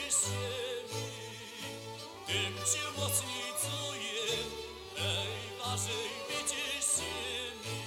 ziemi, tym cię mocniej czuję, najważniej widzisz ziemi.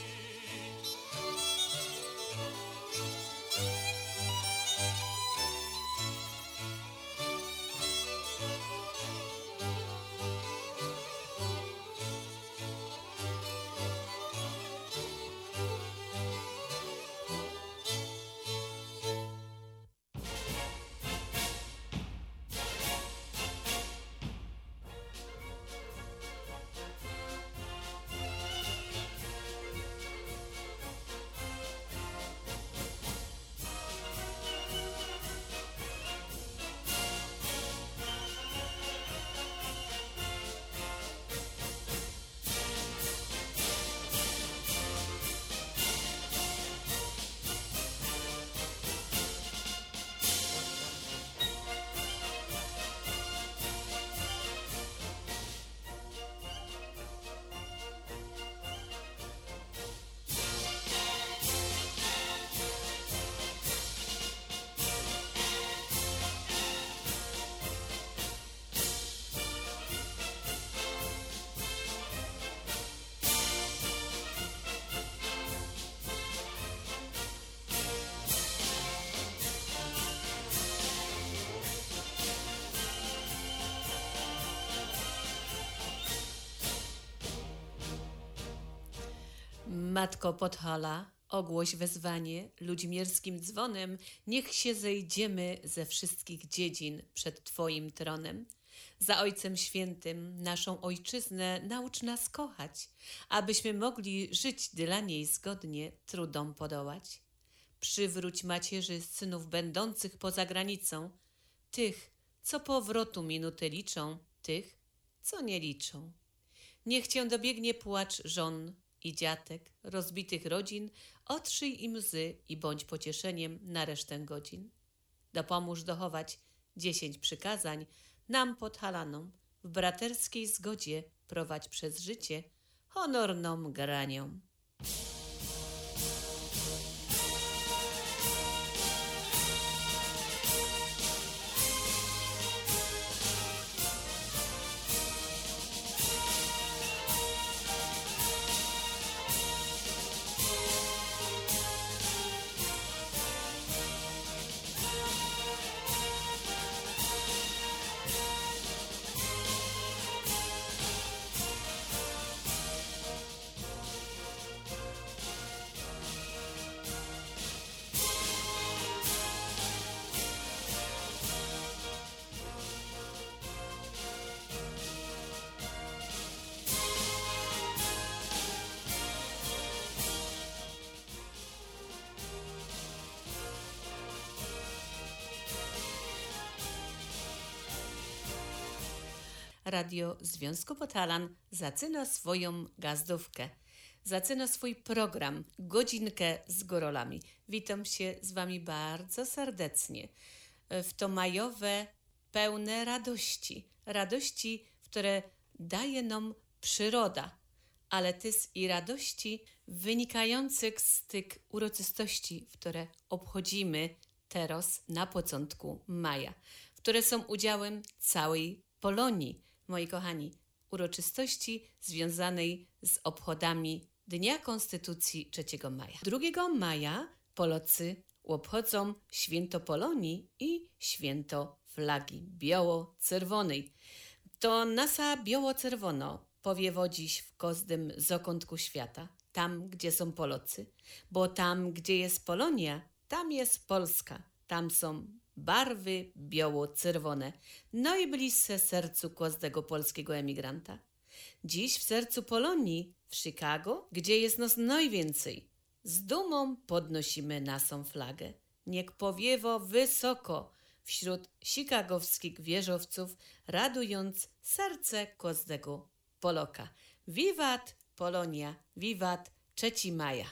Matko Podhala, ogłoś wezwanie ludźmierskim dzwonem, niech się zejdziemy ze wszystkich dziedzin przed Twoim tronem. Za Ojcem Świętym naszą Ojczyznę naucz nas kochać, abyśmy mogli żyć dla niej zgodnie trudom podołać. Przywróć macierzy synów będących poza granicą, tych, co powrotu minuty liczą, tych, co nie liczą. Niech Cię dobiegnie płacz żon i dziatek, rozbitych rodzin, otrzyj im łzy i bądź pocieszeniem na resztę godzin. Dopomóż dochować 10 przykazań nam Podhalanom, w braterskiej zgodzie prowadź przez życie honorną granią. Radio Związku Podhalan zaczyna swoją gazdówkę. Zaczyna swój program Godzinkę z Górolami. Witam się z Wami bardzo serdecznie w to majowe, pełne radości. Radości, które daje nam przyroda, ale też i radości wynikających z tych uroczystości, które obchodzimy teraz na początku maja, które są udziałem całej Polonii. Moi kochani, uroczystości związanej z obchodami Dnia Konstytucji 3 maja. 2 maja Polacy obchodzą święto Polonii i święto flagi biało-czerwonej. To nasza biało-czerwono powiewodzić w każdym zakątku świata, tam gdzie są Polacy, bo tam gdzie jest Polonia, tam jest Polska, tam są barwy biało-czerwone, no i bliskie sercu każdego polskiego emigranta. Dziś w sercu Polonii, w Chicago, gdzie jest nas najwięcej, z dumą podnosimy naszą flagę. Niech powiewa wysoko wśród chicagowskich wieżowców, radując serce każdego Poloka. Wiwat Polonia, wiwat 3 maja.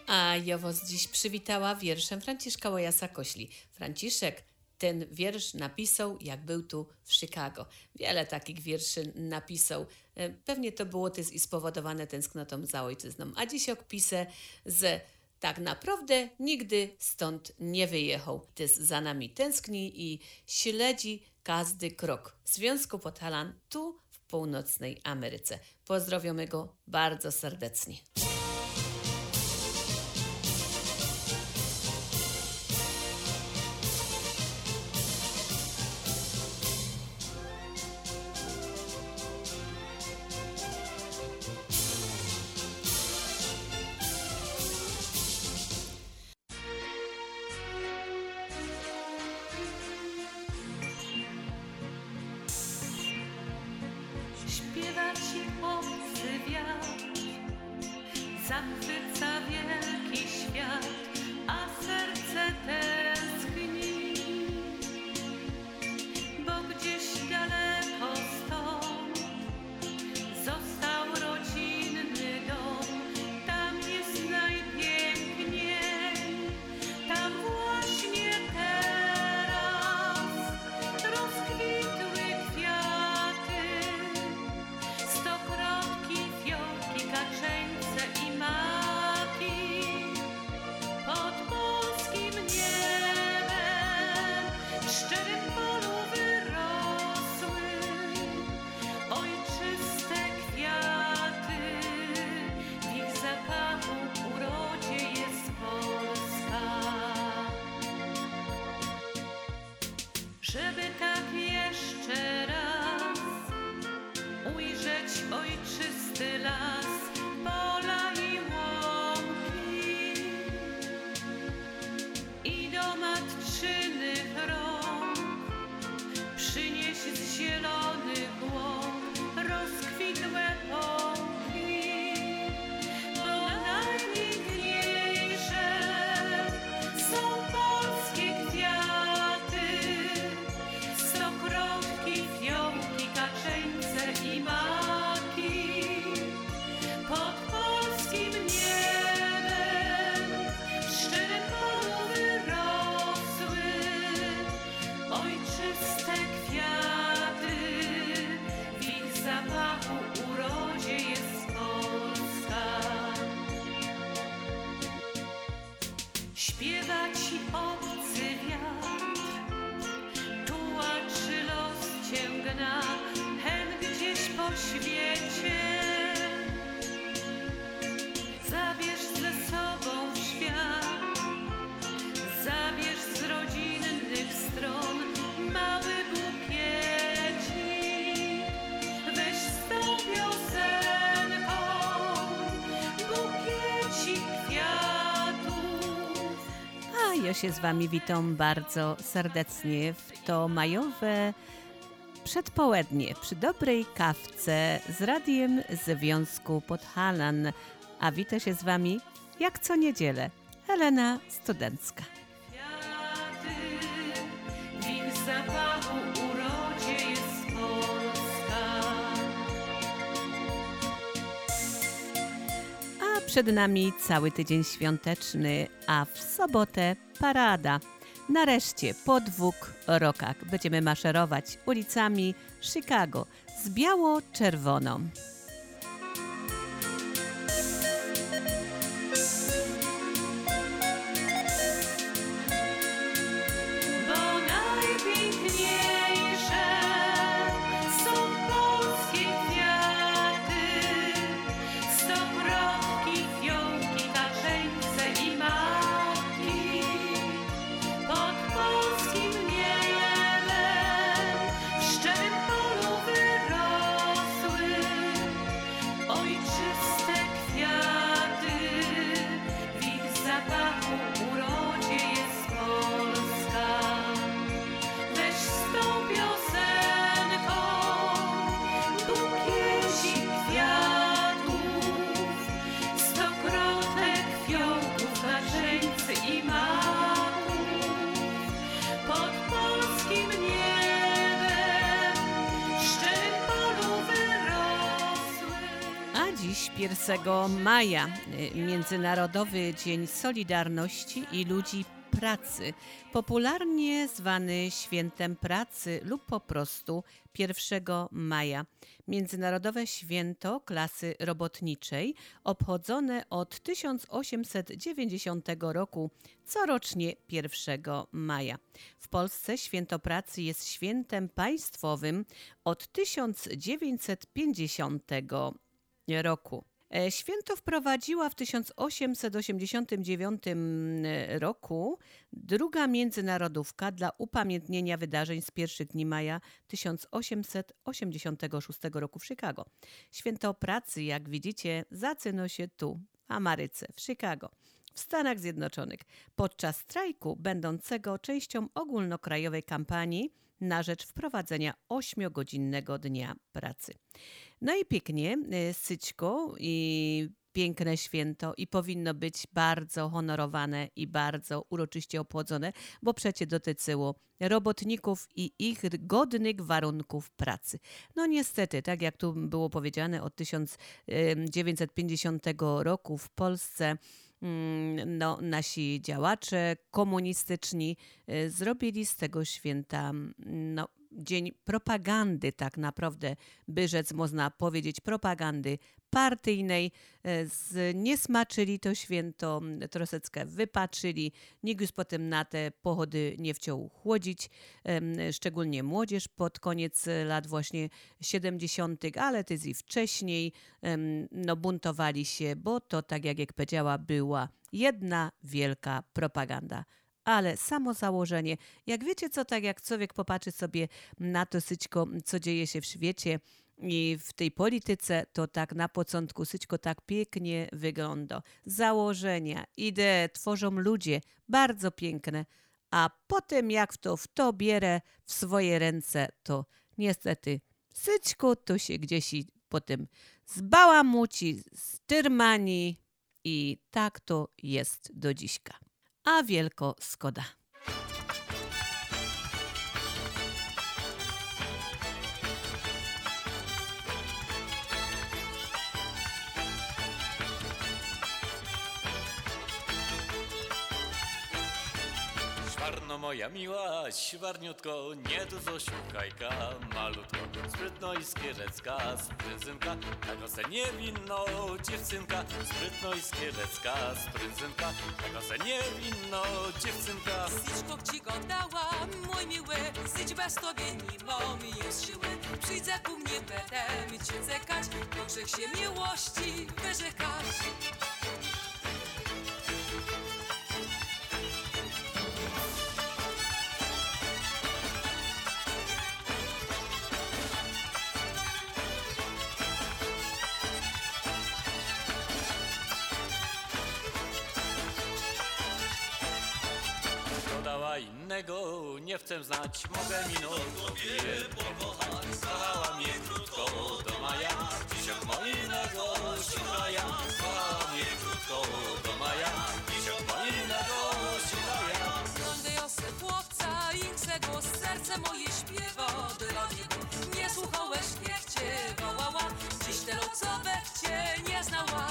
A ja was dziś przywitała wierszem Franciszka Łajasa Kośli. Franciszek ten wiersz napisał, jak był tu w Chicago. Wiele takich wierszy napisał. Pewnie to było też i spowodowane tęsknotą za ojczyzną. A dziś opisę, że tak naprawdę nigdy stąd nie wyjechał. Też za nami tęskni i śledzi każdy krok Związku Podhalan tu w północnej Ameryce. Pozdrawiamy go bardzo serdecznie. Śpiewa ci obcy wiatr, zachwyca wielki świat, a serce tęskni, bo gdzieś daleko stąd został rodzinny dom. Tam jest najpiękniej, tam właśnie teraz rozkwitły kwiaty, stokrotki, fiołki, kaczeńce i maki. Pod polskim niebem w szczerym polu wyrosły ojczyste kwiaty. W ich zapachu, urodzie jest Polska. Żeby tak jeszcze raz ujrzeć ojczysty las, pola i łąki i do matczynych rąk przynieś z zielonych łąk rozkwitłe pąki, bo najpiękniejsze są polskie kwiaty, stokrotki, fiołki, kaczeńce i maki. Pod polskim niebem w szczerym polu wyrosły ojczyste kwiaty. W ich zapachu, urodzie jest Polska. Śpiewa ci obcy wiatr, tułaczy los cię gna, hen gdzieś po świecie. Zabierz ze sobą w świat, zabierz z rodzinnych stron mały bukiecik. Weź z tą piosenką bukiecik kwiatów. A ja się z wami witam bardzo serdecznie w to majowe przedpołudnie przy dobrej kawce z Radiem Związku Podhalan. A wita się z wami jak co niedzielę Helena Studencka. Kwiaty, w ich zapachu, urodzie jest Polska. A przed nami cały tydzień świąteczny, a w sobotę parada. Nareszcie po 2 rokach będziemy maszerować ulicami Chicago z biało-czerwoną. Bo najpiękniejsze są polskie kwiaty, stokrotki, fiołki, kaczeńce i maki. Pod polskim niebem w szczerym polu wyrosły 1 maja, Międzynarodowy Dzień Solidarności i Ludzi Pracy, popularnie zwany Świętem Pracy lub po prostu 1 maja. Międzynarodowe Święto Klasy Robotniczej, obchodzone od 1890 roku corocznie 1 maja. W Polsce Święto Pracy jest świętem państwowym od 1950 roku. Święto wprowadziła w 1889 roku druga międzynarodówka dla upamiętnienia wydarzeń z pierwszych dni maja 1886 roku w Chicago. Święto pracy, jak widzicie, zaczyna się tu, w Ameryce, w Chicago, w Stanach Zjednoczonych, podczas strajku będącego częścią ogólnokrajowej kampanii na rzecz wprowadzenia 8-godzinnego dnia pracy. No i pięknie, syćko i piękne święto i powinno być bardzo honorowane i bardzo uroczyście obchodzone, bo przecież dotyczyło robotników i ich godnych warunków pracy. No niestety, tak jak tu było powiedziane, od 1950 roku w Polsce nasi działacze komunistyczni zrobili z tego święta dzień propagandy, tak naprawdę by rzec można powiedzieć propagandy partyjnej. Zniesmaczyli to święto, troszeczkę wypaczyli. Nikt już potem na te pochody nie chciał chłodzić, szczególnie młodzież pod koniec lat właśnie 70., ale też i wcześniej buntowali się, bo to, tak jak powiedziała, była jedna wielka propaganda. Ale samo założenie, jak wiecie co, tak jak człowiek popatrzy sobie na to syćko, co dzieje się w świecie i w tej polityce, to tak na początku syćko tak pięknie wygląda. Założenia, idee tworzą ludzie, bardzo piękne, a potem jak w to bierze w swoje ręce, to niestety syćko to się gdzieś potem zbałamuci, styrmani i tak to jest do dziśka. A wielko szkoda. Szwarno moja miła, świarniutko, nie dużo siukajka, malutko, sprytno i skierecka, sprynzynka, taka se niewinno dziewczynka, sprytno i skierecka, sprynzynka, taka se niewinno dziewczynka. Syćko ci go dała, mój miły, syć bez tobie nie mam już siły, przyjdę ku mnie, będę cię cekać, bo grzech się miłości wyrzekać. Innego nie chcę znać, mogę minąć je pokochać. Kochała mnie krótko do maja, dziś od mojego siuchaja. Kochała mnie krótko do maja, dziś od mojego siuchaja. Blondy osy chłopca, ich głos, serce moje śpiewa dla niego. Nie słuchałeś, niech cię wołała, dziś te locowe cię nie znała.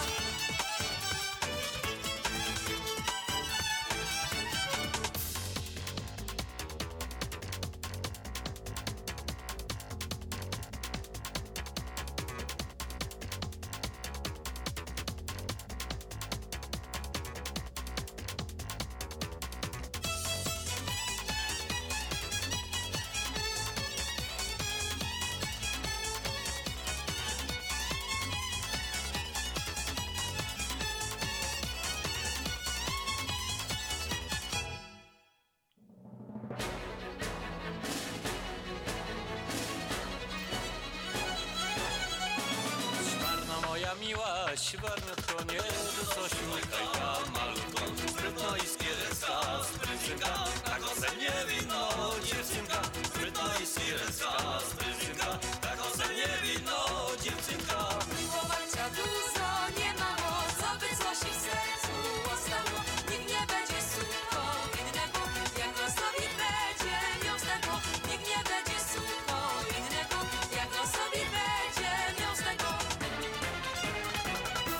Miła, świarniutko, nie dużo siukajka, malutko, sprytno i skierecka, sprynzynka, tak ose niewinno dziewczynka, sprytno i skierecka, sprynzynka, tak ose niewinno dziewczynka. Miłowania dużo, nie mało, co by złości w sercu ostało. Nikt nie będzie sucho innego, jak losowi będzie miał z tego. Nikt nie będzie sucho innego, jak losowi będzie miał z tego.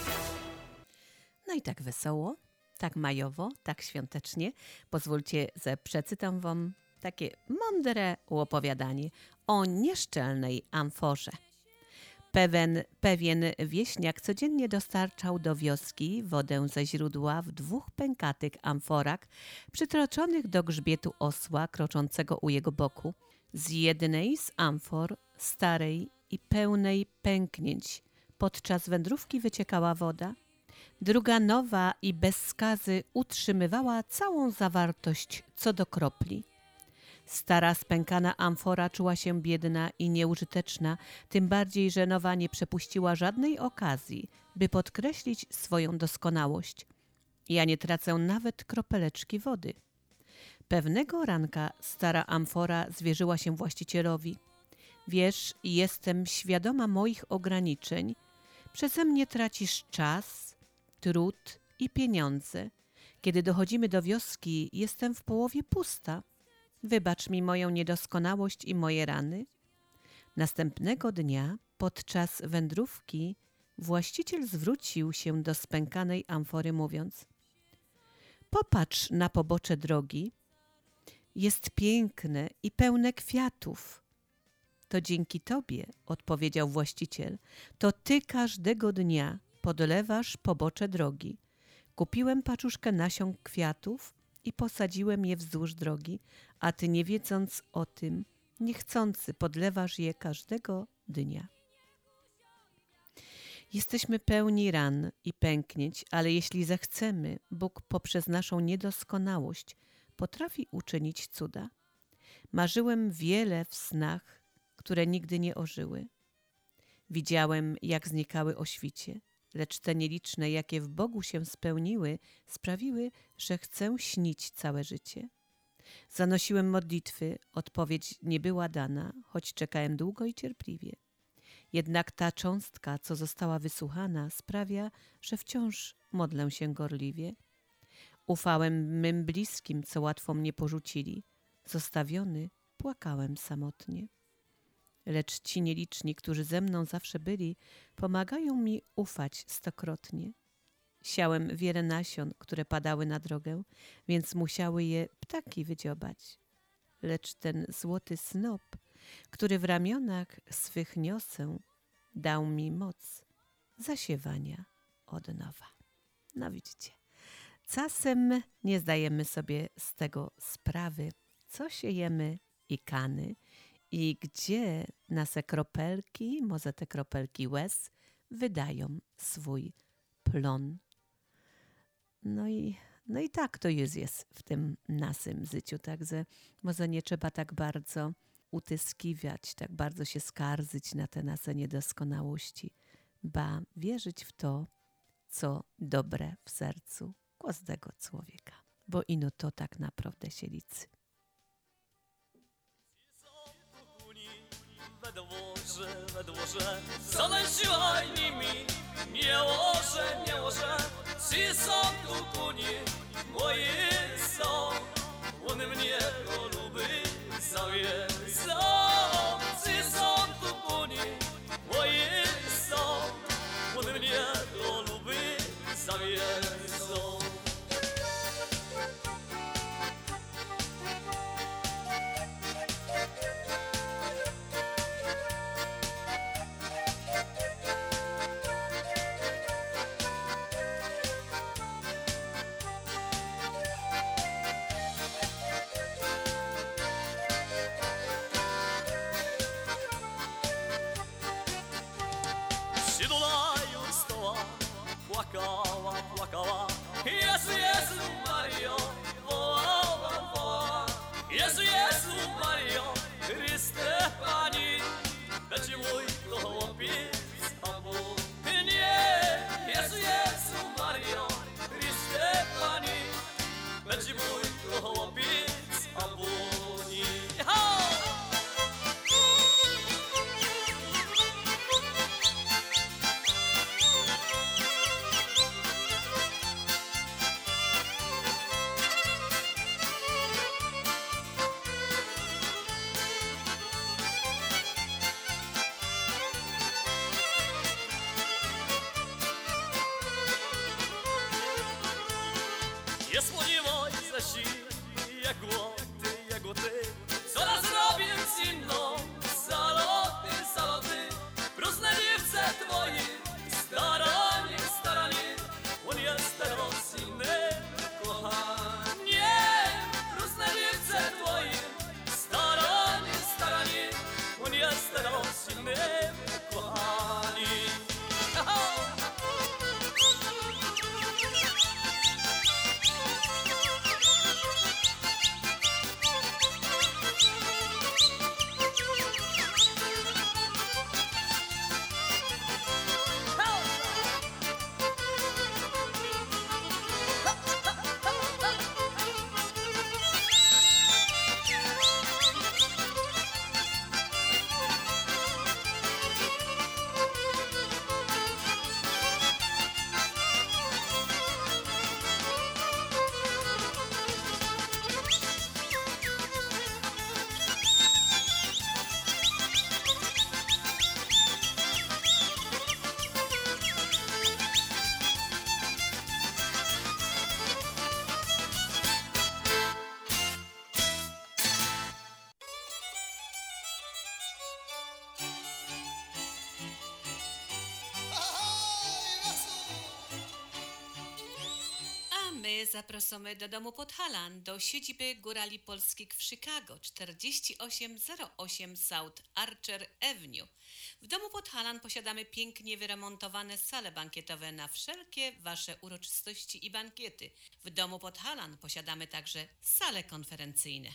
No i tak wesoło, tak majowo, tak świątecznie. Pozwólcie, że przeczytam wam takie mądre opowiadanie o nieszczelnej amforze. Pewien wieśniak codziennie dostarczał do wioski wodę ze źródła w 2 pękatych amforach przytroczonych do grzbietu osła kroczącego u jego boku. Z jednej z amfor, starej i pełnej pęknięć, podczas wędrówki wyciekała woda. Druga, nowa i bez skazy, utrzymywała całą zawartość co do kropli. Stara, spękana amfora czuła się biedna i nieużyteczna, tym bardziej, że nowa nie przepuściła żadnej okazji, by podkreślić swoją doskonałość. Ja nie tracę nawet kropeleczki wody. Pewnego ranka stara amfora zwierzyła się właścicielowi. Wiesz, jestem świadoma moich ograniczeń. Przeze mnie tracisz czas, trud i pieniądze. Kiedy dochodzimy do wioski, jestem w połowie pusta. Wybacz mi moją niedoskonałość i moje rany. Następnego dnia, podczas wędrówki, właściciel zwrócił się do spękanej amfory, mówiąc: popatrz na pobocze drogi. Jest piękne i pełne kwiatów. To dzięki tobie, odpowiedział właściciel, to ty każdego dnia podlewasz pobocze drogi. Kupiłem paczuszkę nasion kwiatów i posadziłem je wzdłuż drogi, a ty, nie wiedząc o tym, niechcący podlewasz je każdego dnia. Jesteśmy pełni ran i pęknięć, ale jeśli zechcemy, Bóg poprzez naszą niedoskonałość potrafi uczynić cuda. Marzyłem wiele w snach, które nigdy nie ożyły. Widziałem, jak znikały o świcie, lecz te nieliczne, jakie w Bogu się spełniły, sprawiły, że chcę śnić całe życie. Zanosiłem modlitwy, odpowiedź nie była dana, choć czekałem długo i cierpliwie. Jednak ta cząstka, co została wysłuchana, sprawia, że wciąż modlę się gorliwie. Ufałem mym bliskim, co łatwo mnie porzucili. Zostawiony, płakałem samotnie. Lecz ci nieliczni, którzy ze mną zawsze byli, pomagają mi ufać stokrotnie. Siałem wiele nasion, które padały na drogę, więc musiały je ptaki wydziobać. Lecz ten złoty snop, który w ramionach swych niosę, dał mi moc zasiewania od nowa. No widzicie, czasem nie zdajemy sobie z tego sprawy, co siejemy i kany, i gdzie nasze kropelki, może te kropelki łez, wydają swój plon. No i tak to jest w tym naszym życiu, także może nie trzeba tak bardzo utyskiwać, tak bardzo się skarżyć na te nasze niedoskonałości, ba wierzyć w to, co dobre w sercu każdego człowieka, bo ino to tak naprawdę się liczy. We dworze, zanęciłaj nimi, nie łoże, ci są kukuni, moi są, one mnie lubi, zawiedzą, ci są kukuni, moi są, one mnie lubi, zawiedzą. Płakała Jest młodzi Mojżesi, jagłoty, coraz robię z inną, saloty, próżne dziewce twoje, staranie, on jest teraz innym kochaniem. Próżne dziewce twoje, staranie, on jest teraz innym kochaniem. My zapraszamy do domu Podhalan, do siedziby Górali Polskich w Chicago, 4808 South Archer Avenue. W domu Podhalan posiadamy pięknie wyremontowane sale bankietowe na wszelkie Wasze uroczystości i bankiety. W domu Podhalan posiadamy także sale konferencyjne.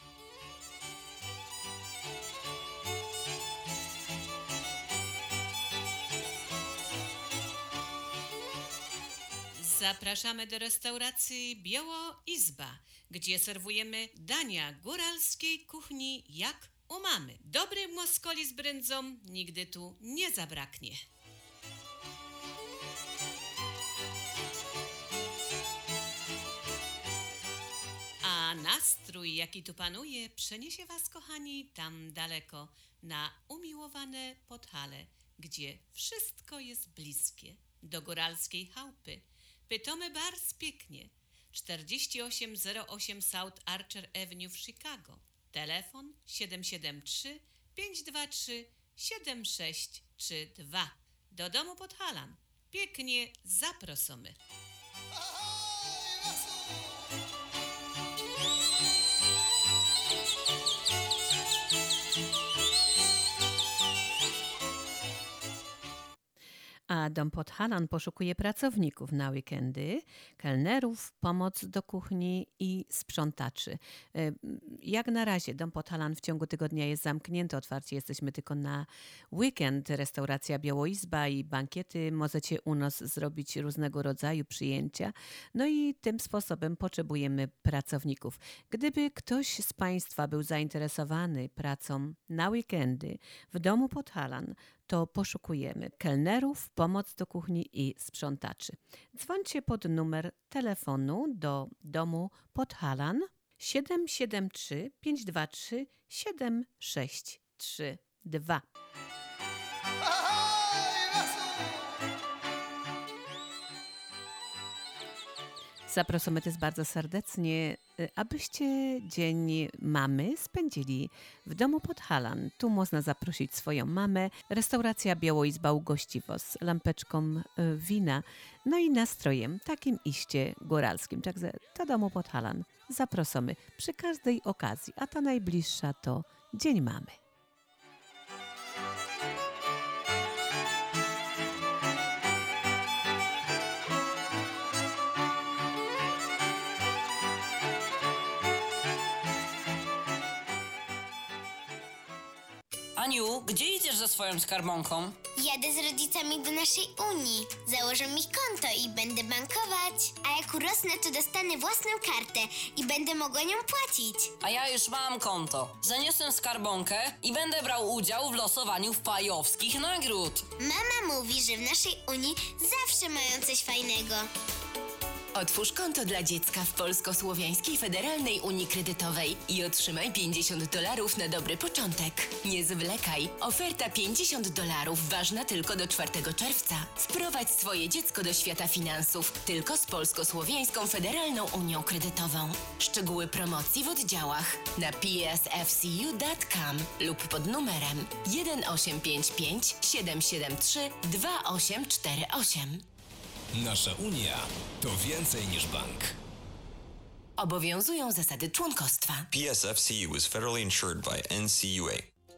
Zapraszamy do restauracji Białoizba, gdzie serwujemy dania góralskiej kuchni jak u mamy. Dobry moskoli z brędzą nigdy tu nie zabraknie. A nastrój, jaki tu panuje, przeniesie Was, kochani, tam daleko, na umiłowane Podhale, gdzie wszystko jest bliskie, do góralskiej chałupy. Pytomy Bars pięknie, 4808 South Archer Avenue w Chicago. Telefon 773 523 7632. Do domu Podhalan. Pięknie zaprosimy. A dom Podhalan poszukuje pracowników na weekendy, kelnerów, pomoc do kuchni i sprzątaczy. Jak na razie dom Podhalan w ciągu tygodnia jest zamknięty, otwarci jesteśmy tylko na weekend. Restauracja Białoizba i bankiety możecie u nas zrobić różnego rodzaju przyjęcia. No i tym sposobem potrzebujemy pracowników. Gdyby ktoś z Państwa był zainteresowany pracą na weekendy w domu Podhalan, to poszukujemy kelnerów, pomoc do kuchni i sprzątaczy. Dzwońcie pod numer telefonu do domu Podhalan 773 523 7632. Zapraszamy też bardzo serdecznie, abyście Dzień Mamy spędzili w domu Podhalan. Tu można zaprosić swoją mamę. Restauracja Białoizba ugości was lampeczką wina, no i nastrojem takim iście góralskim. Także do domu Podhalan zapraszamy przy każdej okazji, a ta najbliższa to Dzień Mamy. Aniu, gdzie idziesz ze swoją skarbonką? Jadę z rodzicami do naszej Unii. Założę mi konto i będę bankować. A jak urosnę, to dostanę własną kartę i będę mogła nią płacić. A ja już mam konto. Zaniosę skarbonkę i będę brał udział w losowaniu wpajowskich nagród. Mama mówi, że w naszej Unii zawsze mają coś fajnego. Otwórz konto dla dziecka w Polsko-Słowiańskiej Federalnej Unii Kredytowej i otrzymaj $50 na dobry początek. Nie zwlekaj. Oferta $50 ważna tylko do 4 czerwca. Wprowadź swoje dziecko do świata finansów tylko z Polsko-Słowiańską Federalną Unią Kredytową. Szczegóły promocji w oddziałach na psfcu.com lub pod numerem 1855 773 2848. Nasza Unia to więcej niż bank. Obowiązują zasady członkostwa. PSFCU is federally insured by NCUA.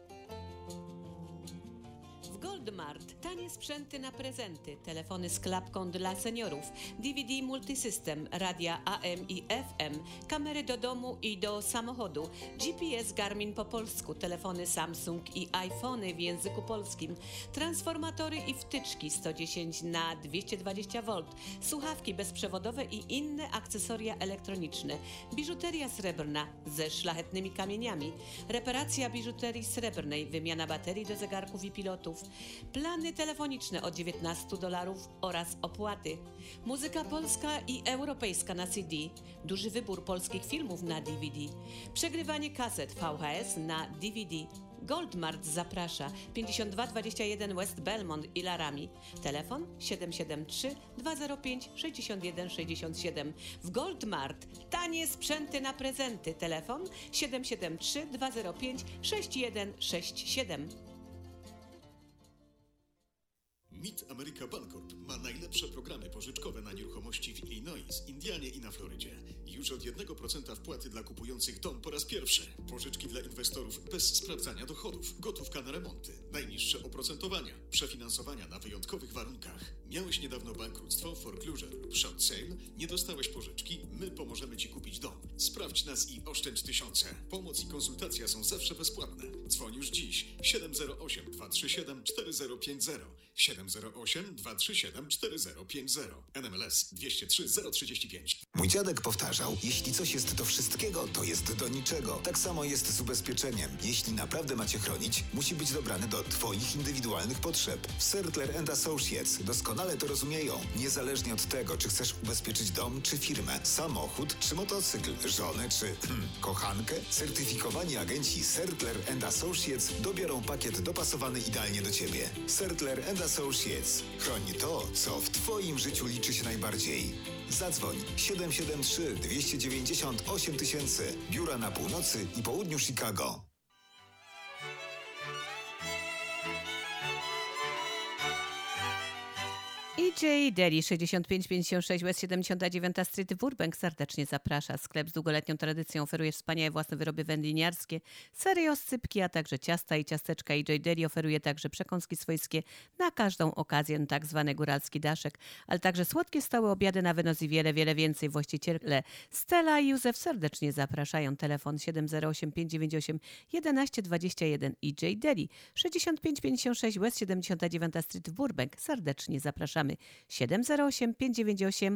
W Goldmart tanie sprzęty na prezenty, telefony z klapką dla seniorów, DVD Multisystem, radia AM i FM, kamery do domu i do samochodu, GPS Garmin po polsku, telefony Samsung i iPhony w języku polskim, transformatory i wtyczki 110 na 220 V, słuchawki bezprzewodowe i inne akcesoria elektroniczne, biżuteria srebrna ze szlachetnymi kamieniami, reparacja biżuterii srebrnej, wymiana baterii do zegarków i pilotów, plany telefoniczne od $19 oraz opłaty. Muzyka polska i europejska na CD. Duży wybór polskich filmów na DVD. Przegrywanie kaset VHS na DVD. Goldmart zaprasza 5221 West Belmont i Laramie. Telefon 773 205 61 67. W Goldmart tanie sprzęty na prezenty. Telefon 773 205 6167. Mid America Bancorp ma najlepsze programy pożyczkowe na nieruchomości w Illinois, Indianie i na Florydzie. Już od 1% wpłaty dla kupujących dom po raz pierwszy. Pożyczki dla inwestorów bez sprawdzania dochodów. Gotówka na remonty. Najniższe oprocentowania. Przefinansowania na wyjątkowych warunkach. Miałeś niedawno bankructwo, foreclosure lub short sale? Nie dostałeś pożyczki? My pomożemy Ci kupić dom. Sprawdź nas i oszczędź tysiące. Pomoc i konsultacja są zawsze bezpłatne. Dzwoń już dziś. 708 237 4050. 708 237 4050. NMLS 203 035. Mój dziadek powtarzał, jeśli coś jest do wszystkiego, to jest do niczego. Tak samo jest z ubezpieczeniem. Jeśli naprawdę macie chronić, musi być dobrane do Twoich indywidualnych potrzeb. W Sertler Associates doskonale to rozumieją. Niezależnie od tego, czy chcesz ubezpieczyć dom, czy firmę, samochód, czy motocykl, żonę, czy kochankę, certyfikowani agenci Sertler Associates dobiorą pakiet dopasowany idealnie do Ciebie. Sertler Associates. Chroń to, co w Twoim życiu liczy się najbardziej. Zadzwoń 773 290 8000. Biura na północy i południu Chicago. EJ Deli 6556 West 79 Street w Burbank serdecznie zaprasza. Sklep z długoletnią tradycją oferuje wspaniałe własne wyroby wędliniarskie, sery oscypki, a także ciasta i ciasteczka. EJ Deli oferuje także przekąski swojskie na każdą okazję, tak zwany góralski daszek, ale także słodkie stałe obiady na wynos i wiele, wiele więcej. Właściciele Stella i Józef serdecznie zapraszają. Telefon 708 598 1121. EJ Deli 6556 West 79 Street w Burbank serdecznie zapraszamy. 708 598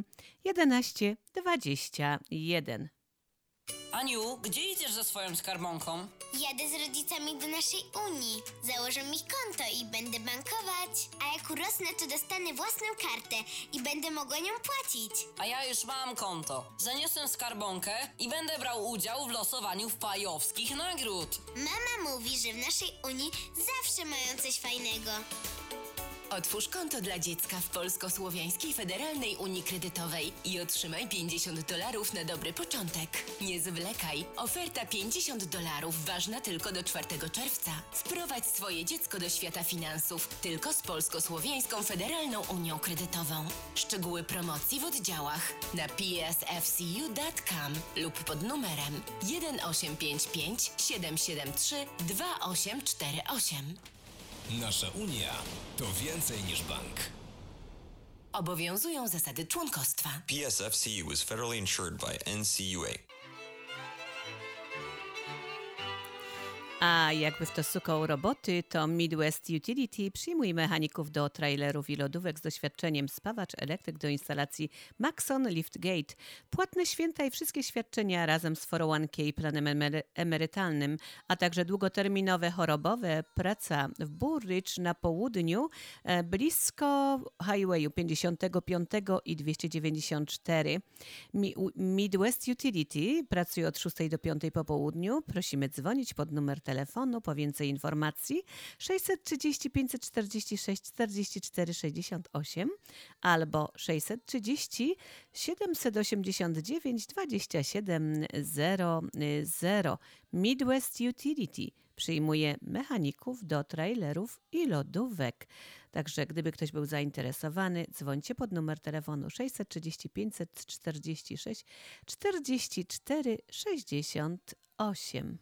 1121. Aniu, gdzie idziesz ze swoją skarbonką? Jadę z rodzicami do naszej Unii. Założę mi konto i będę bankować. A jak urosnę, to dostanę własną kartę i będę mogła nią płacić. A ja już mam konto. Zaniosłem skarbonkę i będę brał udział w losowaniu wpajowskich nagród. Mama mówi, że w naszej Unii zawsze mają coś fajnego. Otwórz konto dla dziecka w Polsko-Słowiańskiej Federalnej Unii Kredytowej i otrzymaj $50 na dobry początek. Nie zwlekaj. Oferta $50 ważna tylko do 4 czerwca. Wprowadź swoje dziecko do świata finansów tylko z Polsko-Słowiańską Federalną Unią Kredytową. Szczegóły promocji w oddziałach na psfcu.com lub pod numerem 1855 773 2848. Nasza Unia to więcej niż bank. Obowiązują zasady członkostwa. PSFCU is federally insured by NCUA. A jakby w to sukał roboty, to Midwest Utility przyjmuje mechaników do trailerów i lodówek z doświadczeniem spawacz elektryk do instalacji Maxon Liftgate. Płatne święta i wszystkie świadczenia razem z 401k i planem emerytalnym, a także długoterminowe chorobowe, praca w Bull Ridge na południu, blisko Highwayu 55 i 294. Midwest Utility pracuje od 6 do 5 po południu. Prosimy dzwonić pod numer telefonu po więcej informacji 630 546 44 68 albo 630 789 27 00. Midwest Utility przyjmuje mechaników do trailerów i lodówek. Także gdyby ktoś był zainteresowany, dzwońcie pod numer telefonu 630 546 44 68.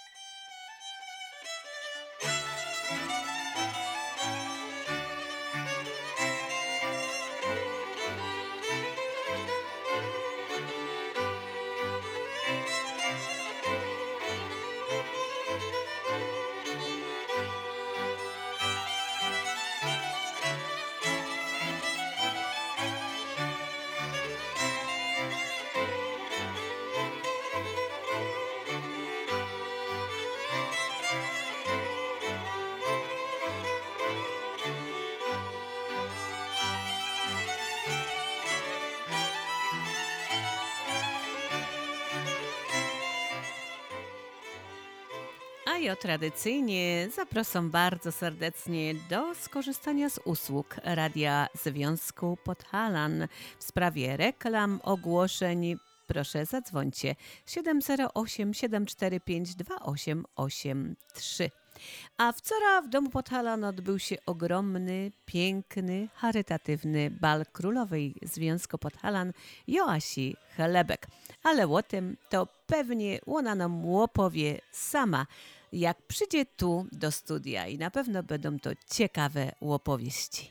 A ja tradycyjnie zapraszam bardzo serdecznie do skorzystania z usług Radia Związku Podhalan. W sprawie reklam, ogłoszeń proszę zadzwońcie 708 745 2883. A wczoraj w Domu Podhalan odbył się ogromny, piękny, charytatywny bal królowej Związku Podhalan Joasi Chlebek. Ale o tym to pewnie ona nam opowie sama, jak przyjdzie tu do studia i na pewno będą to ciekawe opowieści.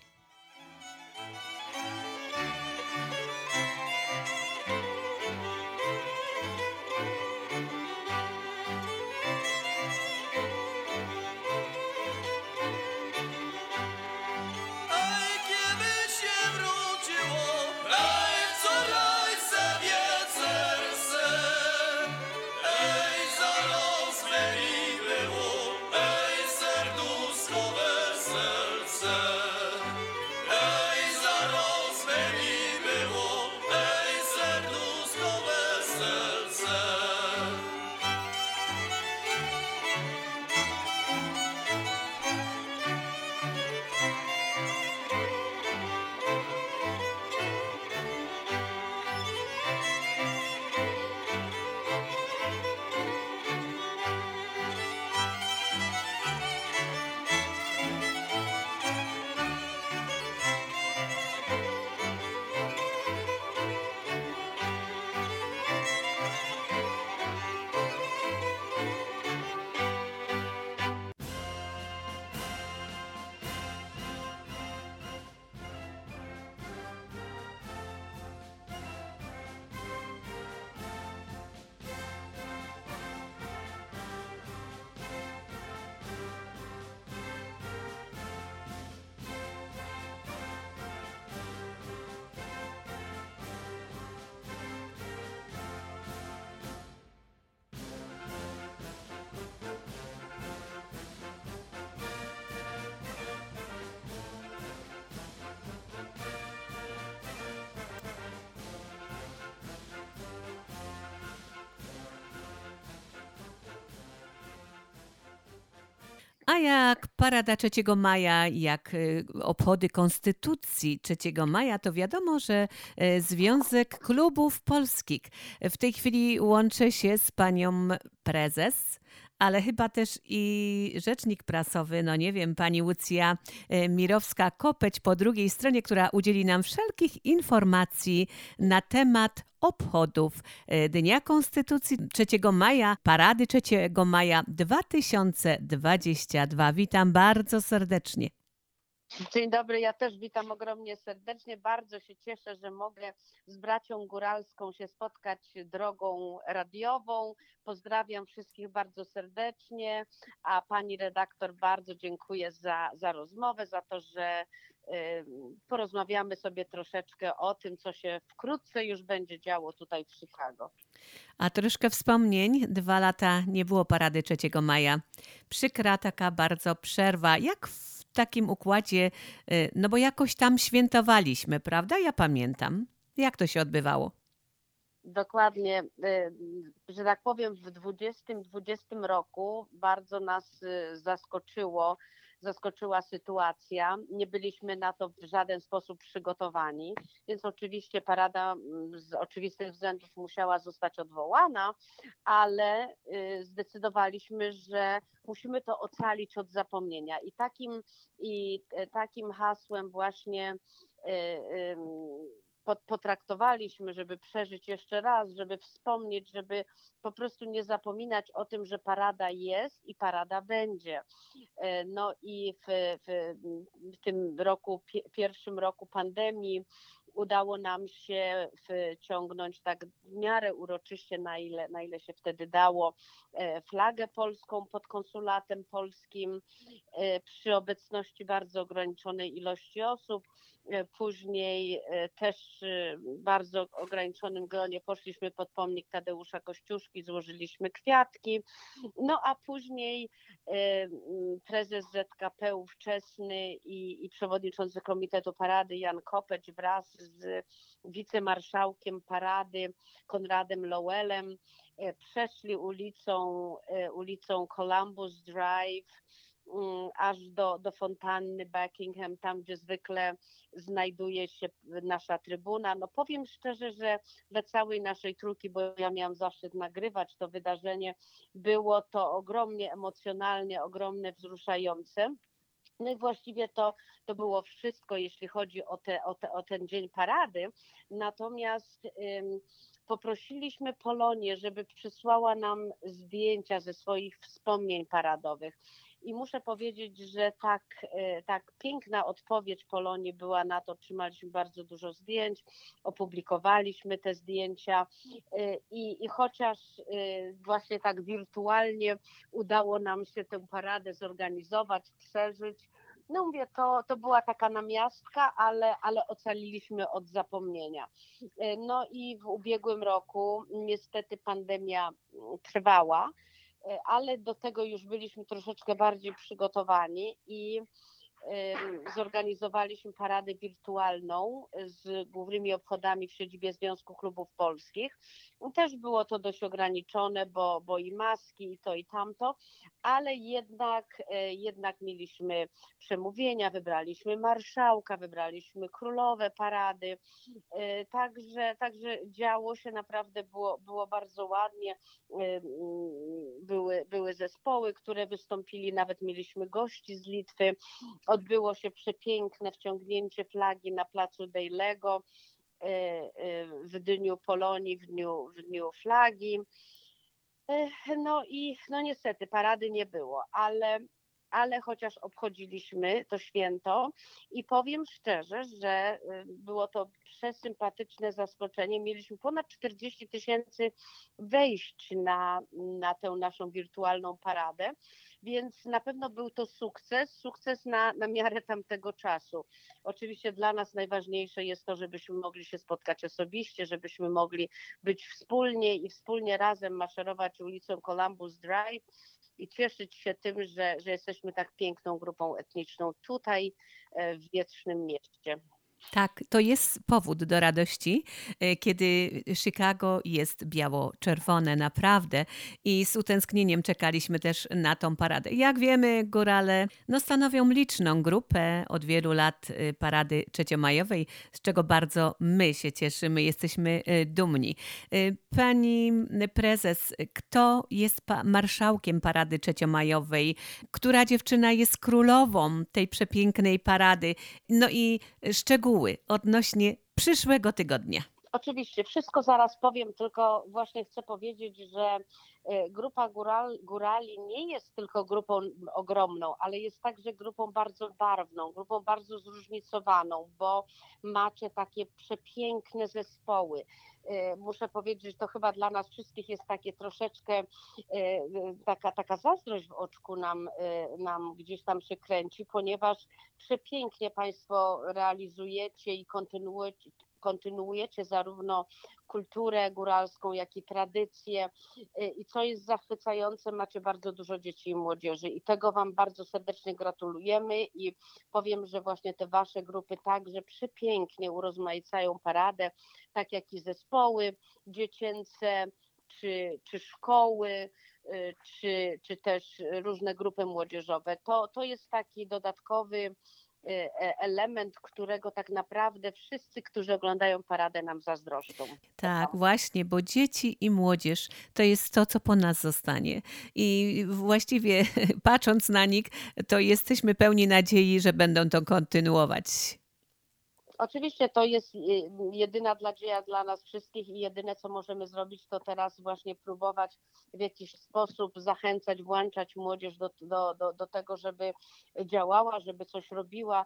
A jak parada 3 maja, jak obchody Konstytucji 3 maja, to wiadomo, że Związek Klubów Polskich w tej chwili łączy się z panią prezes, ale chyba też i rzecznik prasowy, no nie wiem, pani Łucja Mirowska-Kopeć po drugiej stronie, która udzieli nam wszelkich informacji na temat obchodów Dnia Konstytucji 3 maja, parady 3 maja 2022. Witam bardzo serdecznie. Dzień dobry, ja też witam ogromnie serdecznie. Bardzo się cieszę, że mogę z bracią góralską się spotkać drogą radiową. Pozdrawiam wszystkich bardzo serdecznie, a pani redaktor bardzo dziękuję za rozmowę, za to, że porozmawiamy sobie troszeczkę o tym, co się wkrótce już będzie działo tutaj w Chicago. A troszkę wspomnień. 2 lata nie było parady 3 maja. Przykra taka bardzo przerwa. Jak w takim układzie, no bo jakoś tam świętowaliśmy, prawda? Ja pamiętam. Jak to się odbywało? Dokładnie, że tak powiem, w 2020 roku bardzo nas zaskoczyła sytuacja. Nie byliśmy na to w żaden sposób przygotowani, więc oczywiście parada z oczywistych względów musiała zostać odwołana, ale zdecydowaliśmy, że musimy to ocalić od zapomnienia. I takim hasłem właśnie potraktowaliśmy, żeby przeżyć jeszcze raz, żeby wspomnieć, żeby po prostu nie zapominać o tym, że parada jest i parada będzie. No i w tym roku, pierwszym roku pandemii udało nam się wciągnąć tak w miarę uroczyście, na ile się wtedy dało, flagę polską pod konsulatem polskim przy obecności bardzo ograniczonej ilości osób. Później też w bardzo ograniczonym gronie poszliśmy pod pomnik Tadeusza Kościuszki, złożyliśmy kwiatki. No a później prezes ZKP ówczesny i przewodniczący Komitetu Parady Jan Kopeć wraz z wicemarszałkiem parady Konradem Lowellem przeszli ulicą Columbus Drive aż do fontanny Buckingham, tam gdzie zwykle znajduje się nasza trybuna. No powiem szczerze, że dla całej naszej trójki, bo ja miałam zaszczyt nagrywać to wydarzenie, było to ogromnie emocjonalnie, ogromnie wzruszające. No i właściwie to było wszystko, jeśli chodzi o ten dzień parady. Natomiast poprosiliśmy Polonię, żeby przysłała nam zdjęcia ze swoich wspomnień paradowych. I muszę powiedzieć, że tak piękna odpowiedź Polonii była na to. Otrzymaliśmy bardzo dużo zdjęć, opublikowaliśmy te zdjęcia i chociaż właśnie tak wirtualnie udało nam się tę paradę zorganizować, przeżyć, no mówię, to była taka namiastka, ale ocaliliśmy od zapomnienia. No i w ubiegłym roku niestety pandemia trwała, ale do tego już byliśmy troszeczkę bardziej przygotowani i zorganizowaliśmy paradę wirtualną z głównymi obchodami w siedzibie Związku Klubów Polskich. Też było to dość ograniczone, bo i maski, i to, i tamto, ale jednak mieliśmy przemówienia, wybraliśmy marszałka, wybraliśmy królowe parady, także działo się naprawdę, było bardzo ładnie. Były zespoły, które wystąpili, nawet mieliśmy gości z Litwy. Odbyło się przepiękne wciągnięcie flagi na placu Dejlego w Dniu Polonii, w dniu flagi. No i niestety parady nie było, ale chociaż obchodziliśmy to święto i powiem szczerze, że było to przesympatyczne zaskoczenie. Mieliśmy ponad 40 000 wejść na tę naszą wirtualną paradę, więc na pewno był to sukces na miarę tamtego czasu. Oczywiście dla nas najważniejsze jest to, żebyśmy mogli się spotkać osobiście, żebyśmy mogli być wspólnie razem maszerować ulicą Columbus Drive i cieszyć się tym, że jesteśmy tak piękną grupą etniczną tutaj w wietrznym mieście. Tak, to jest powód do radości, kiedy Chicago jest biało-czerwone naprawdę i z utęsknieniem czekaliśmy też na tą paradę. Jak wiemy, górale stanowią liczną grupę od wielu lat parady trzeciomajowej, z czego bardzo my się cieszymy, jesteśmy dumni. Pani prezes, kto jest marszałkiem parady trzeciomajowej? Która dziewczyna jest królową tej przepięknej parady? No i szczegóły odnośnie przyszłego tygodnia. Oczywiście, wszystko zaraz powiem, tylko właśnie chcę powiedzieć, że grupa górali nie jest tylko grupą ogromną, ale jest także grupą bardzo barwną, grupą bardzo zróżnicowaną, bo macie takie przepiękne zespoły. Muszę powiedzieć, że to chyba dla nas wszystkich jest takie troszeczkę taka zazdrość w oczku nam gdzieś tam się kręci, ponieważ przepięknie Państwo realizujecie i kontynuujecie zarówno kulturę góralską, jak i tradycję. I co jest zachwycające, macie bardzo dużo dzieci i młodzieży i tego Wam bardzo serdecznie gratulujemy i powiem, że właśnie te Wasze grupy także przepięknie urozmaicają paradę, tak jak i zespoły dziecięce, czy szkoły, czy też różne grupy młodzieżowe. To jest taki dodatkowy element, którego tak naprawdę wszyscy, którzy oglądają paradę, nam zazdroszczą. Tak, właśnie, bo dzieci i młodzież to jest to, co po nas zostanie. I właściwie patrząc na nich, to jesteśmy pełni nadziei, że będą to kontynuować. Oczywiście to jest jedyna nadzieja dla nas wszystkich i jedyne, co możemy zrobić, to teraz właśnie próbować w jakiś sposób zachęcać, włączać młodzież do tego, żeby działała, żeby coś robiła,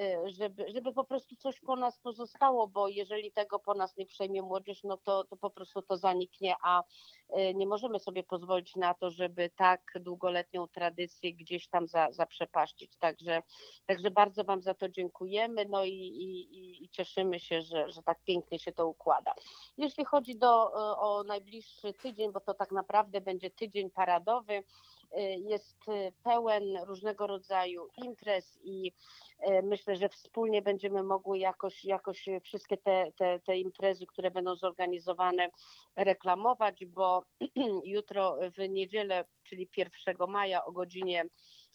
żeby po prostu coś po nas pozostało, bo jeżeli tego po nas nie przejmie młodzież, no to po prostu to zaniknie, a nie możemy sobie pozwolić na to, żeby tak długoletnią tradycję gdzieś tam zaprzepaścić. Także bardzo Wam za to dziękujemy, no i cieszymy się, że tak pięknie się to układa. Jeśli chodzi o najbliższy tydzień, bo to tak naprawdę będzie tydzień paradowy, jest pełen różnego rodzaju imprez i myślę, że wspólnie będziemy mogły jakoś wszystkie te imprezy, które będą zorganizowane, reklamować, bo jutro w niedzielę, czyli 1 maja o godzinie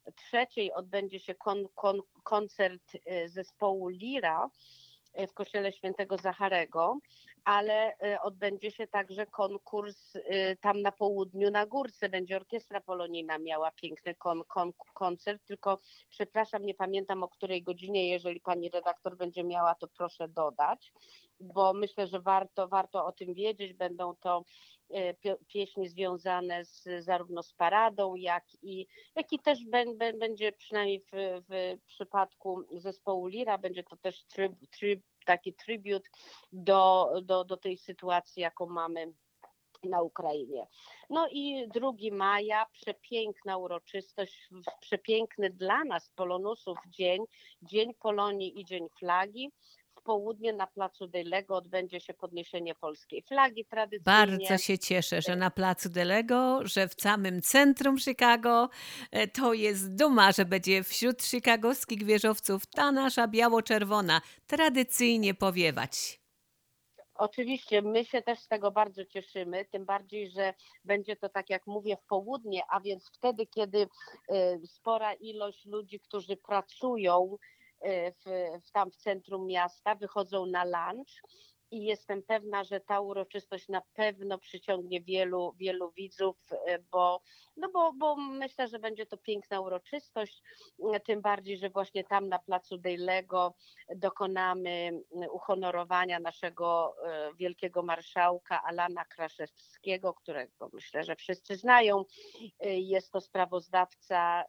3 odbędzie się koncert zespołu Lira w kościele Świętego Zacharego, ale odbędzie się także konkurs tam na południu na Górce. Będzie orkiestra polonijna miała piękny koncert, tylko przepraszam, nie pamiętam o której godzinie, jeżeli pani redaktor będzie miała, to proszę dodać, bo myślę, że warto o tym wiedzieć. Będą to pieśni związane zarówno z paradą, jak i też będzie, przynajmniej w przypadku zespołu Lira, będzie to też taki tribut do tej sytuacji, jaką mamy na Ukrainie. No i 2 maja, przepiękna uroczystość, przepiękny dla nas, polonusów Dzień Polonii i Dzień Flagi. W południe na placu Dejlego odbędzie się podniesienie polskiej flagi tradycyjnie. Bardzo się cieszę, że na placu Delego, że w samym centrum Chicago to jest duma, że będzie wśród chicagowskich wieżowców ta nasza biało-czerwona tradycyjnie powiewać. Oczywiście, my się też z tego bardzo cieszymy, tym bardziej, że będzie to, tak jak mówię, w południe, a więc wtedy, kiedy spora ilość ludzi, którzy pracują tam w centrum miasta, wychodzą na lunch i jestem pewna, że ta uroczystość na pewno przyciągnie wielu widzów, bo myślę, że będzie to piękna uroczystość, tym bardziej, że właśnie tam na placu Dejlego dokonamy uhonorowania naszego wielkiego marszałka Alana Kraszewskiego, którego myślę, że wszyscy znają. Jest to sprawozdawca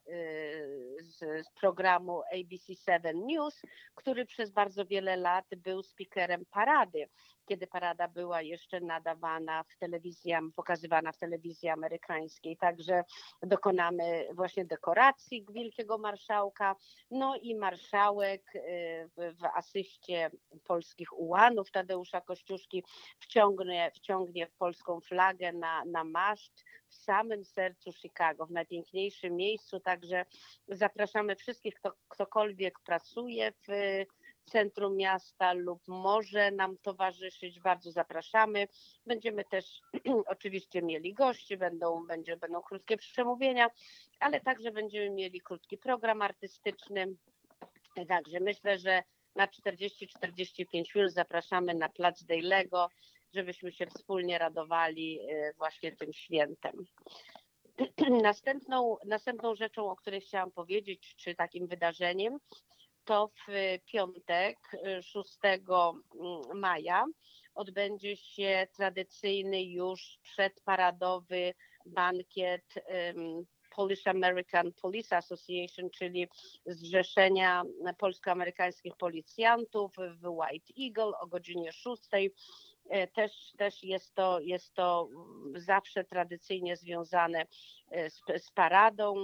z programu ABC7 News, który przez bardzo wiele lat był speakerem parady, kiedy parada była jeszcze nadawana pokazywana w telewizji amerykańskiej. Także dokonamy właśnie dekoracji wielkiego marszałka, no i marszałek w asyście polskich ułanów Tadeusza Kościuszki wciągnie polską flagę na maszt w samym sercu Chicago, w najpiękniejszym miejscu, także zapraszamy wszystkich, ktokolwiek pracuje w centrum miasta lub może nam towarzyszyć, bardzo zapraszamy. Będziemy też oczywiście mieli gości, będą krótkie przemówienia, ale także będziemy mieli krótki program artystyczny. Także myślę, że na 40-45 minut zapraszamy na plac Dejlego, żebyśmy się wspólnie radowali właśnie tym świętem. Następną rzeczą, o której chciałam powiedzieć, czy takim wydarzeniem, to w piątek 6 maja odbędzie się tradycyjny już przedparadowy bankiet Polish American Police Association, czyli Zrzeszenia Polsko-Amerykańskich Policjantów w White Eagle o godzinie 6. Też jest to zawsze tradycyjnie związane z paradą.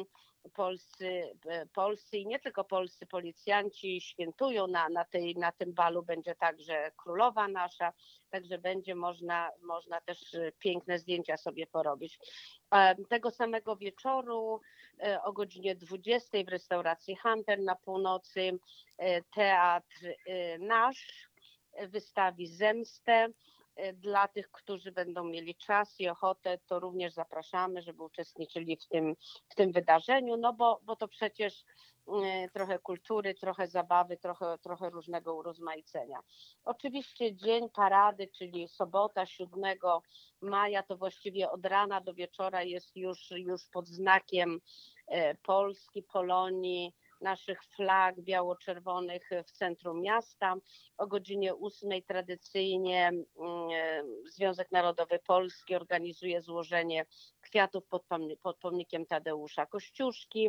Polscy i nie tylko polscy policjanci świętują na tym balu, będzie także królowa nasza, także będzie można też piękne zdjęcia sobie porobić. Tego samego wieczoru o godzinie 20 w restauracji Hunter na północy Teatr Nasz wystawi Zemstę. Dla tych, którzy będą mieli czas i ochotę, to również zapraszamy, żeby uczestniczyli w tym wydarzeniu, no bo to przecież trochę kultury, trochę zabawy, trochę różnego urozmaicenia. Oczywiście dzień parady, czyli sobota 7 maja, to właściwie od rana do wieczora jest już pod znakiem Polski, Polonii, naszych flag biało-czerwonych w centrum miasta. O godzinie 8 tradycyjnie Związek Narodowy Polski organizuje złożenie kwiatów pod pomnikiem Tadeusza Kościuszki.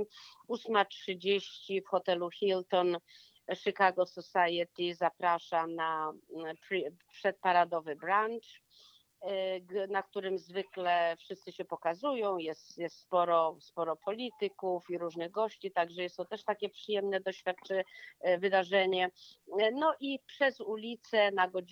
8:30 w hotelu Hilton Chicago Society zaprasza na przedparadowy brunch, na którym zwykle wszyscy się pokazują, jest sporo polityków i różnych gości, także jest to też takie przyjemne wydarzenie. No i przez ulicę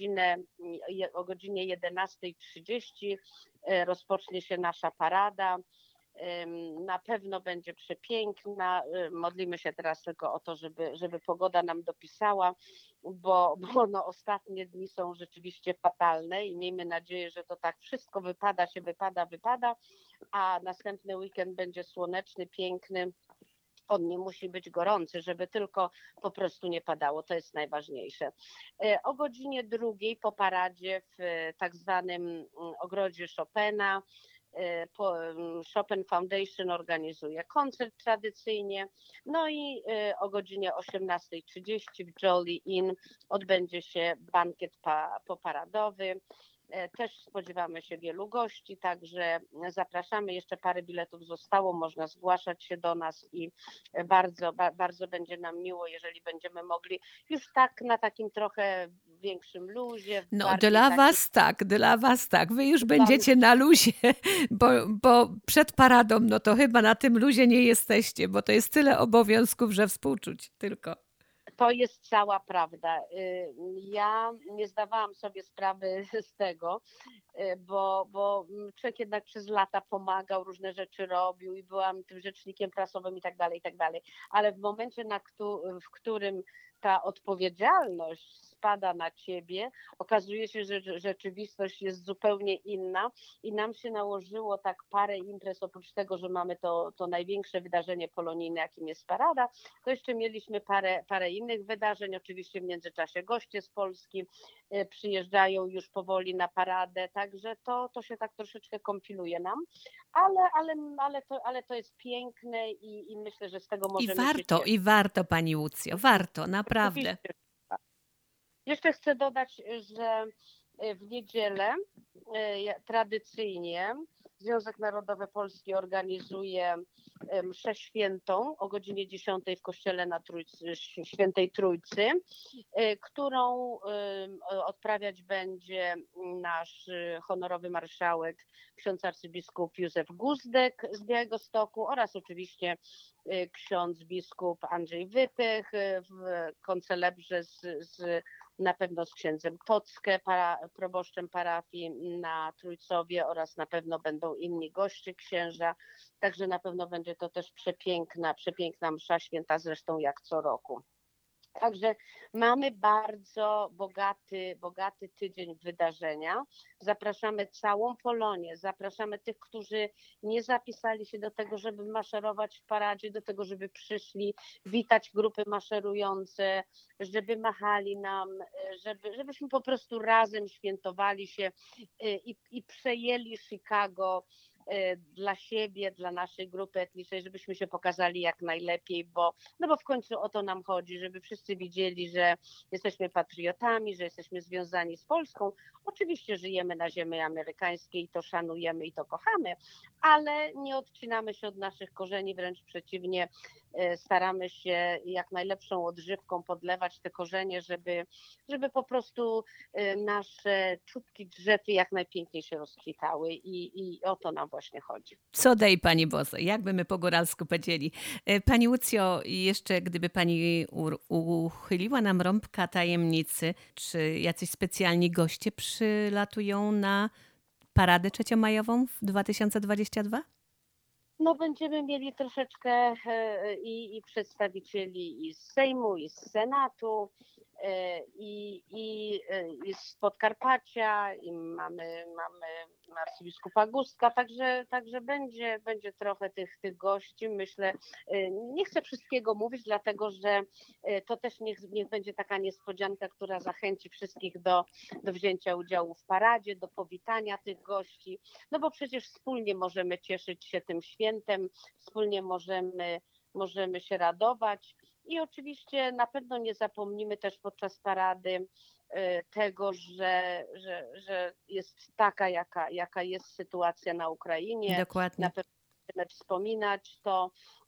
o godzinie 11:30 rozpocznie się nasza parada. Na pewno będzie przepiękna. Modlimy się teraz tylko o to, żeby pogoda nam dopisała, bo no, ostatnie dni są rzeczywiście fatalne i miejmy nadzieję, że to tak wszystko wypada, a następny weekend będzie słoneczny, piękny. On nie musi być gorący, żeby tylko po prostu nie padało, to jest najważniejsze. O godzinie 2 po paradzie w tak zwanym ogrodzie Chopina Chopin Foundation organizuje koncert tradycyjnie, no i o godzinie 18:30 w Jolly Inn odbędzie się bankiet poparadowy. Też spodziewamy się wielu gości, także zapraszamy. Jeszcze parę biletów zostało, można zgłaszać się do nas i bardzo będzie nam miło, jeżeli będziemy mogli już tak na takim trochę większym luzie. No dla was tak. Wy już będziecie na luzie, bo przed paradą, no to chyba na tym luzie nie jesteście, bo to jest tyle obowiązków, że współczuć tylko. To jest cała prawda. Ja nie zdawałam sobie sprawy z tego, bo człowiek jednak przez lata pomagał, różne rzeczy robił i byłam tym rzecznikiem prasowym i tak dalej, ale w momencie, w którym ta odpowiedzialność spada na ciebie, okazuje się, że rzeczywistość jest zupełnie inna i nam się nałożyło tak parę imprez, oprócz tego, że mamy to największe wydarzenie polonijne, jakim jest parada, to jeszcze mieliśmy parę innych wydarzeń, oczywiście w międzyczasie goście z Polski przyjeżdżają już powoli na paradę, także to się tak troszeczkę kompiluje nam, ale to jest piękne i myślę, że z tego możemy się cieszyć. I warto Pani Łucjo, warto, naprawdę. Oczywiście. Jeszcze chcę dodać, że w niedzielę tradycyjnie Związek Narodowy Polski organizuje mszę świętą o godzinie 10 w kościele na Świętej Trójcy, którą odprawiać będzie nasz honorowy marszałek, ksiądz arcybiskup Józef Guzdek z Białegostoku oraz oczywiście ksiądz biskup Andrzej Wypych w koncelebrze na pewno z księdzem Tockę, proboszczem parafii na Trójcowie oraz na pewno będą inni goście księża, także na pewno będzie to też przepiękna msza święta, zresztą jak co roku. Także mamy bardzo bogaty tydzień wydarzenia. Zapraszamy całą Polonię, zapraszamy tych, którzy nie zapisali się do tego, żeby maszerować w paradzie, do tego, żeby przyszli witać grupy maszerujące, żeby machali nam, żebyśmy po prostu razem świętowali się i przejęli Chicago dla siebie, dla naszej grupy etnicznej, żebyśmy się pokazali jak najlepiej, bo w końcu o to nam chodzi, żeby wszyscy widzieli, że jesteśmy patriotami, że jesteśmy związani z Polską. Oczywiście żyjemy na ziemi amerykańskiej, to szanujemy i to kochamy, ale nie odcinamy się od naszych korzeni, wręcz przeciwnie, staramy się jak najlepszą odżywką podlewać te korzenie, żeby po prostu nasze czubki drzew jak najpiękniej się rozkwitały i o to nam właśnie chodzi. Co daj Pani Boże, jakby my po góralsku powiedzieli. Pani Łucjo, jeszcze gdyby Pani uchyliła nam rąbka tajemnicy, czy jacyś specjalni goście przylatują na Paradę Trzeciomajową w 2022? Będziemy mieli troszeczkę i przedstawicieli i z Sejmu, i z Senatu, i z Podkarpacia, i mamy arcybiskupa Gustka, także będzie trochę tych gości, myślę. Nie chcę wszystkiego mówić, dlatego że to też niech będzie taka niespodzianka, która zachęci wszystkich do wzięcia udziału w paradzie, do powitania tych gości, bo przecież wspólnie możemy cieszyć się tym świętem, wspólnie możemy się radować i oczywiście na pewno nie zapomnimy też podczas parady tego, że jest taka, jaka jest sytuacja na Ukrainie. Dokładnie. Na pewno będziemy wspominać to.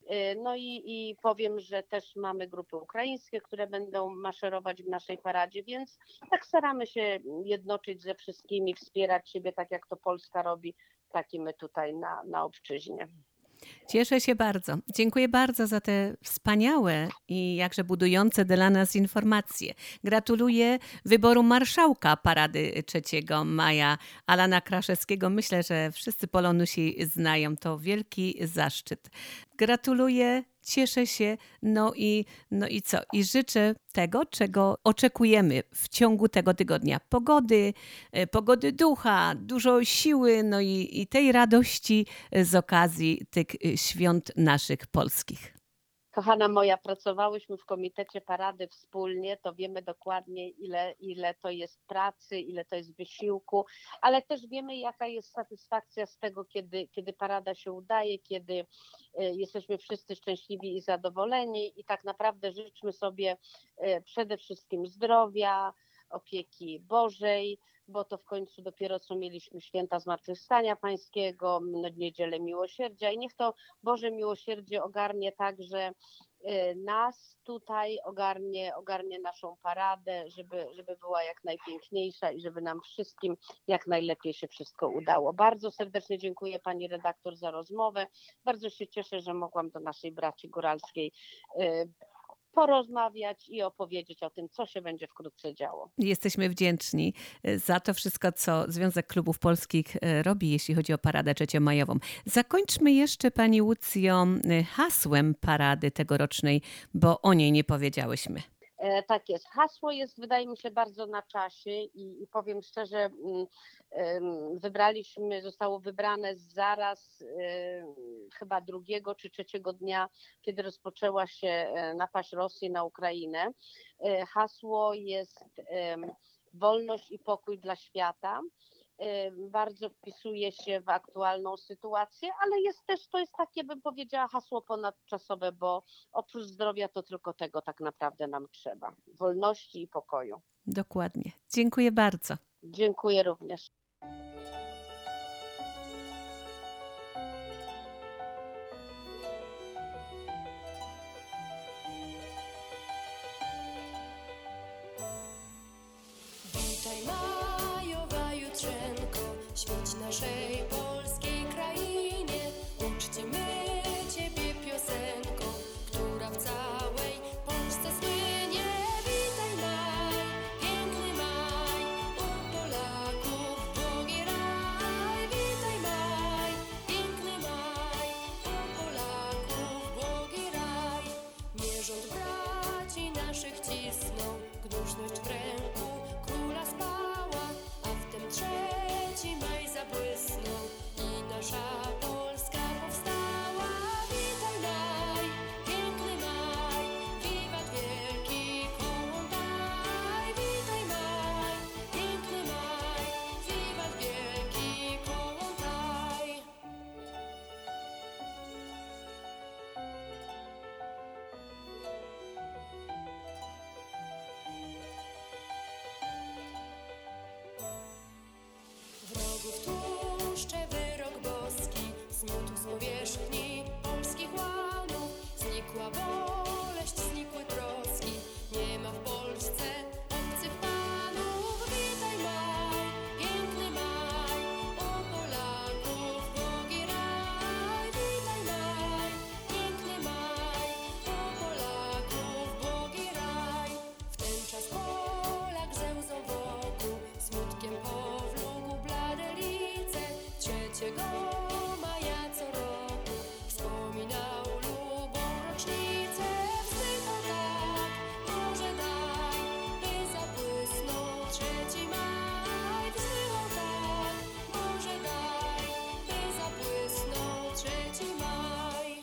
I powiem, że też mamy grupy ukraińskie, które będą maszerować w naszej paradzie, więc tak staramy się jednoczyć ze wszystkimi, wspierać siebie, tak jak to Polska robi, tak i my tutaj na obczyźnie. Cieszę się bardzo. Dziękuję bardzo za te wspaniałe i jakże budujące dla nas informacje. Gratuluję wyboru marszałka Parady 3 maja, Alana Kraszewskiego. Myślę, że wszyscy Polonusi znają. To wielki zaszczyt. Gratuluję, cieszę się, i co? I życzę tego, czego oczekujemy w ciągu tego tygodnia. Pogody ducha, dużo siły, i tej radości z okazji tych świąt naszych polskich. Kochana moja, pracowałyśmy w komitecie parady wspólnie, to wiemy dokładnie ile to jest pracy, ile to jest wysiłku, ale też wiemy jaka jest satysfakcja z tego, kiedy parada się udaje, kiedy jesteśmy wszyscy szczęśliwi i zadowoleni i tak naprawdę życzmy sobie przede wszystkim zdrowia, opieki Bożej, bo to w końcu dopiero co mieliśmy święta Zmartwychwstania Pańskiego, Niedzielę Miłosierdzia i niech to Boże Miłosierdzie ogarnie także nas tutaj, ogarnie naszą paradę, żeby była jak najpiękniejsza i żeby nam wszystkim jak najlepiej się wszystko udało. Bardzo serdecznie dziękuję Pani redaktor za rozmowę. Bardzo się cieszę, że mogłam do naszej braci góralskiej porozmawiać i opowiedzieć o tym, co się będzie wkrótce działo. Jesteśmy wdzięczni za to wszystko, co Związek Klubów Polskich robi, jeśli chodzi o Paradę Trzeciomajową. Zakończmy jeszcze, Pani Łucjo, hasłem parady tegorocznej, bo o niej nie powiedziałyśmy. Tak jest. Hasło jest, wydaje mi się, bardzo na czasie i powiem szczerze, zostało wybrane zaraz chyba 2 czy 3 dnia, kiedy rozpoczęła się napaść Rosji na Ukrainę. Hasło jest wolność i pokój dla świata. Bardzo wpisuje się w aktualną sytuację, ale to jest takie, bym powiedziała, hasło ponadczasowe, bo oprócz zdrowia to tylko tego tak naprawdę nam trzeba. Wolności i pokoju. Dokładnie. Dziękuję bardzo. Dziękuję również. Witaj majowa jutrzenko, świeć naszej polskiej krainie. Uczcimy Ciebie piosenką, która w całej Polsce słynie. Witaj maj, piękny maj, u Polaków błogi raj. Witaj maj, piękny maj, u Polaków błogi raj. Nie rząd braci naszych cisnął, gnuśność w ręku króla spała, a w tym 3 maj zabłysnął. Wilków tłuszcze wyrok boski zmiótł z powierzchni polskich łanów. Znikła boleść, znikły troski, nie ma w Polsce obcych panów. Witaj maj, piękny maj, u Polaków bogi raj. Witaj maj, piękny maj, u Polaków bogi raj. W ten czas Polak zełzał wokół, smutkiem powlókł blade lice. 3 maja co roku wspominał lubą rocznicę. Wzdychał tak, może daj, by zabłysnął 3 maj. Wzdychał tak, może daj, by zabłysnął 3 maj.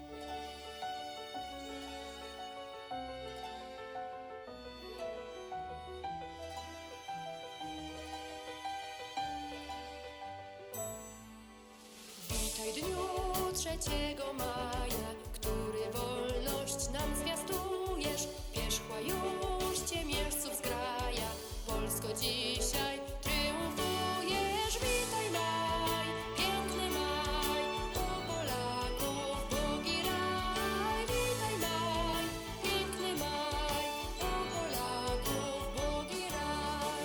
Witaj dniu 3 maja, który wolność nam zwiastujesz. Pierzchła już ciemiężców zgraja, Polsko dzisiaj triumfujesz. Witaj maj, piękny maj, u Polaków bogi raj. Witaj maj, piękny maj, u Polaków bogi raj.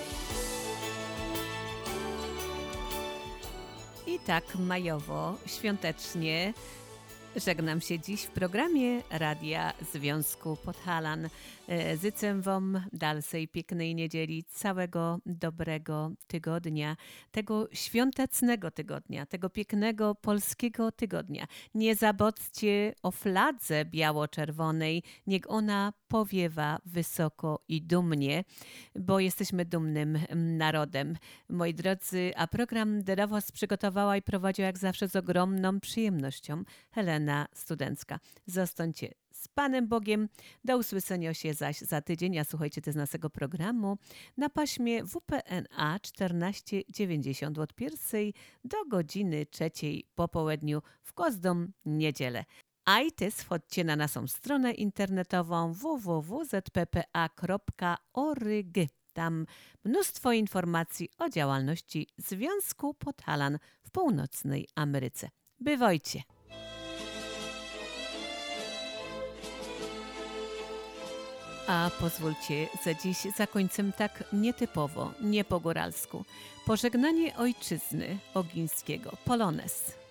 I tak majowo, świątecznie żegnam się dziś w programie Radia Związku Podhalan. Życzę wam dalszej pięknej niedzieli, całego dobrego tygodnia, tego świątecznego tygodnia, tego pięknego polskiego tygodnia. Nie zabudźcie o fladze biało-czerwonej, niech ona powiewa wysoko i dumnie, bo jesteśmy dumnym narodem. Moi drodzy, a program dla was przygotowała i prowadziła jak zawsze z ogromną przyjemnością Helena Studencka. Zostańcie z Panem Bogiem. Do usłyszenia się zaś za tydzień, a słuchajcie też naszego programu na paśmie WPNA 1490 od 1 do godziny 3 po południu w każdą niedzielę. A i też wchodźcie na naszą stronę internetową www.zppa.org. Tam mnóstwo informacji o działalności Związku Podhalan w Północnej Ameryce. Bywajcie! A pozwólcie, za dziś zakończę tak nietypowo, nie po góralsku. Pożegnanie ojczyzny Ogińskiego, Polonez.